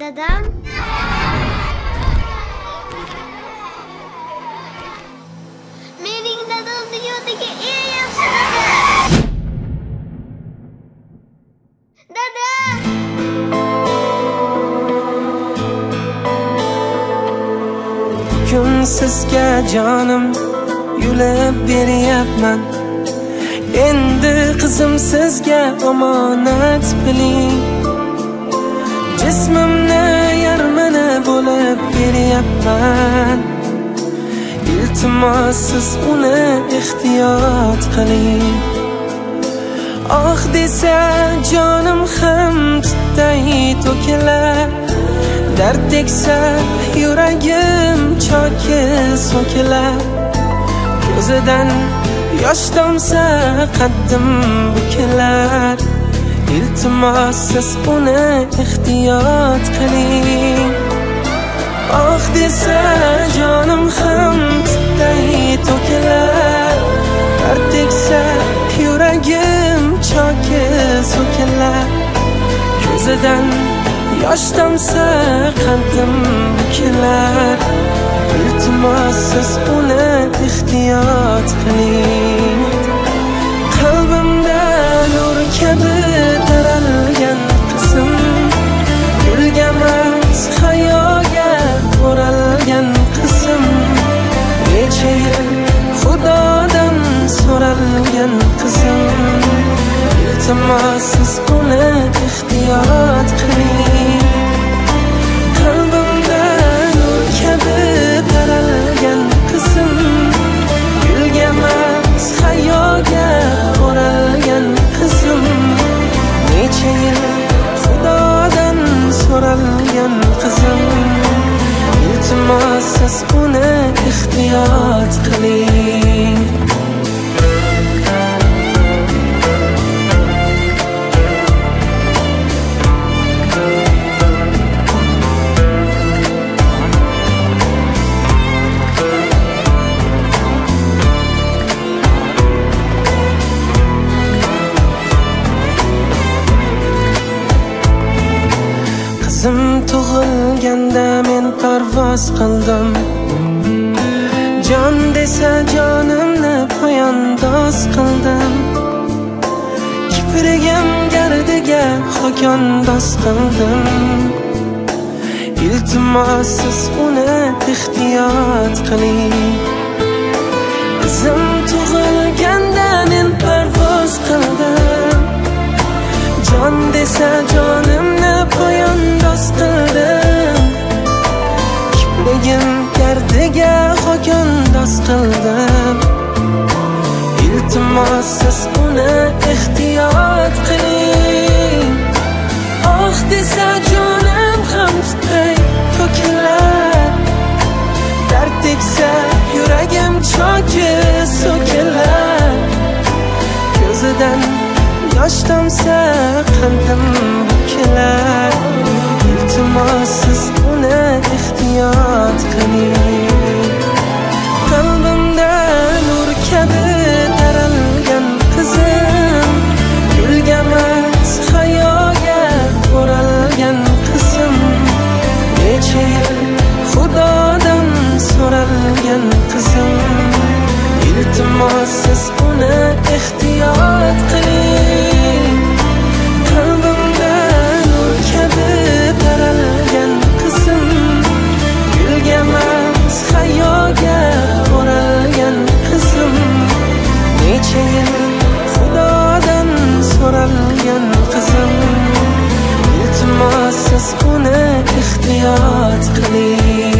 Dadam mening dadam dunyodagi eng yaxshi dada. Bugun sizga jonim yulib beryapman. Endi qizim sizga omonat biling. Jismimni yarmini bo'lib beryapman. Iltimos siz uni ehtiyot qiling. Oh desa jonim ham tutday to'kilar. Dard tegsa yuragim choki so'kilar. Ko'zidan yosh tomsa qaddim bukilar. Iltimos siz uni ehtiyot qiling. Oh desa jonim ham tutday to'kilar. Dard tegsa yuragim choki so'kilar. Ko'zidan yosh tomsa qaddim bukilar. Iltimos siz uni ehtiyot qiling. Qalbimda nur kabi taralgan qizim, gulga emas hayoga o'ralgan qizim. Necha yil Xudodan so'ralgan qizim. Iltimos siz uni ehtiyot qiling. Qalbimda nur kabi taralgan qizim, gulga emas hayoga o'ralgan qizim. Necha yil Xudodan so'ralgan qizim. Iltimos siz uni ehtiyot qiling. Qizim tug'ilganda men parvoz qildim. Jon desa jonimni poyandoz qildim. Kiprigim gardiga xokandoz qildim. Iltimos siz uni ehtiyot qiling. Qizim tug'ilganda men parvoz qildim. Jon desa jonimni poyandoz qildim. Kiprigim gardiga xokandoz qildim. Iltimos siz uni ehtiyot qiling. Oh desa jonim ham tutday to'kilar. Dard tegsa yuragim choki so'kilar. Ko'zidan yosh tomsa qandim bukilar. Iltimos siz uni ehtiyot qiling. Qalbimda nur kabi taralgan qizim, gulga emas hayoga o'ralgan qizim. Necha yil Xudodan so'ralgan qizim. Iltimos siz uni ehtiyot qiling. Qalbimda nur kabi taralgan qizim, gulga emas hayoga o'ralgan qizim. Necha yil Xudodan so'ralgan qizim. Iltimos siz uni ehtiyot qiling.